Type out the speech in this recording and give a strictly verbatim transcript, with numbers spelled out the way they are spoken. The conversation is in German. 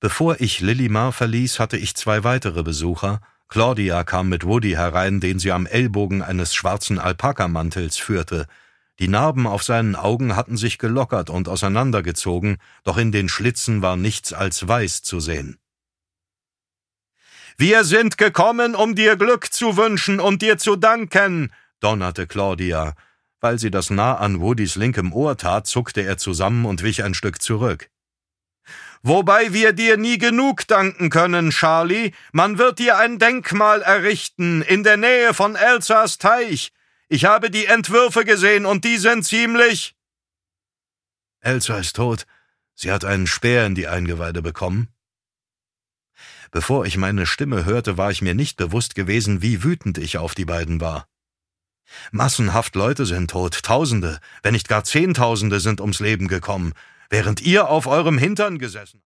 Bevor ich Lilimar verließ, hatte ich zwei weitere Besucher. Claudia kam mit Woody herein, den sie am Ellbogen eines schwarzen Alpakamantels führte. Die Narben auf seinen Augen hatten sich gelockert und auseinandergezogen, doch in den Schlitzen war nichts als weiß zu sehen. »Wir sind gekommen, um dir Glück zu wünschen und dir zu danken«, donnerte Claudia. Weil sie das nah an Woodys linkem Ohr tat, zuckte er zusammen und wich ein Stück zurück. »Wobei wir dir nie genug danken können, Charlie. Man wird dir ein Denkmal errichten, in der Nähe von Elsas Teich. Ich habe die Entwürfe gesehen und die sind ziemlich...« »Elsa ist tot. Sie hat einen Speer in die Eingeweide bekommen.« Bevor ich meine Stimme hörte, war ich mir nicht bewusst gewesen, wie wütend ich auf die beiden war. Massenhaft Leute sind tot, Tausende, wenn nicht gar Zehntausende sind ums Leben gekommen, während ihr auf eurem Hintern gesessen